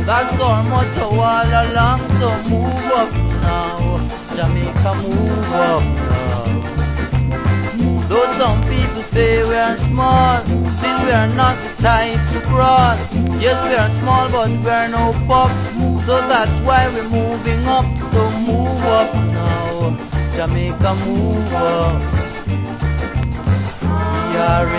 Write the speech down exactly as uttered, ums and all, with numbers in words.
That's our motto all along, so move up now. Jamaica, move up now. Though some people say we are small, still we are not the type to crawl. Yes, we are small, but we are no pup, so that's why we're moving up. So move up now, Jamaica, move up. We are